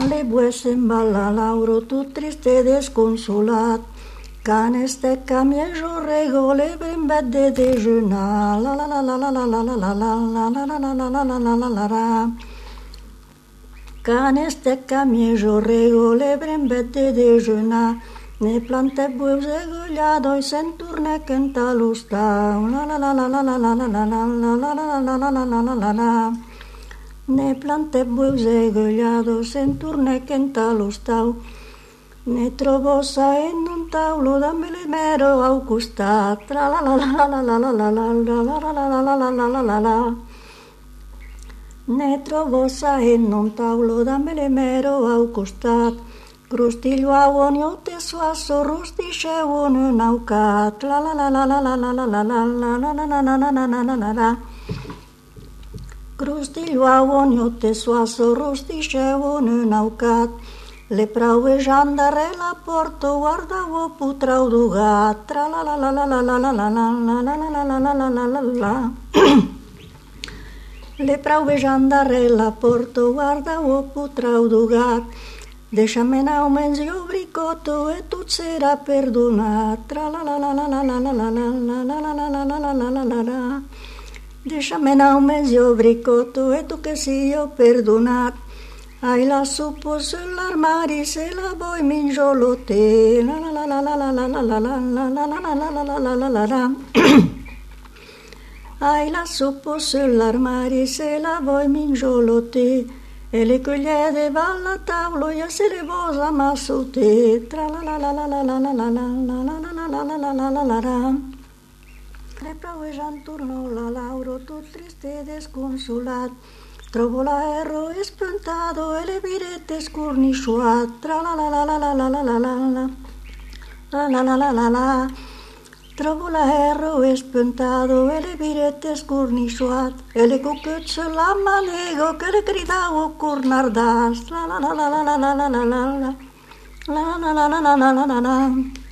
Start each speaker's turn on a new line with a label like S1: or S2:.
S1: le bue semballa Lauro, tu triste e desconsolat. Cane stecca miejo regole brimbe de dejuna. La la la la la la la la la la la la la la la la la la la la. Cane stecca miejo regole brimbe de dejuna. Ne plante buze gogliado e senturne canta lo sta. La la la la la la la la la la la la la la la la la la la. Ne plante buze gogliado senturne canta lo sta. Ne trovo sa in un tavolo da mero au costat. Tra la la la la la la la la la la la la la la la la la la. Ne trovo sa in un tavolo da mero au costat. Crustiglio a onio te suasso rustisce un naucat. La la la la la la la la la la la la la la la la la la la la. Crustiglio a onio te suasso rustisce un naucat. Le praue jandare la porto guardavo putrau dugat. Tra la la la la la la la la la la la la la la la la la la. Le praue jandare la porto guardavo putrau dugat. Deixa-me un menzio bricotto e tu sarà perdonat. Tra la la la la la la la la la la la la la la la la la la la. Deixa-me un menzio bricotto e tu che sia perdonat. Hai la suppo sull'armadio se la vuoi mingiolote. La la la la la la la la la la la la la la la la la la la. Hai la suppo sull'armadio se la vuoi mingiolote. E le cugliere vanno a tavolo e se le posa ma su te. Tra la la la la la la la la la la la la la la la la la la. Le prove già intorno la Lauro, tu triste e desconsolat. Trovo l'aereo è spuntato e le birette scornisciuat. Tra la la la la la la la la la la la la la la la. Trovo l'aereo è spuntato e le birette scornisciuat. E le cuccucce la manego che le gridavo cornardas. La la la la la la la la la la la la la la la la la la la.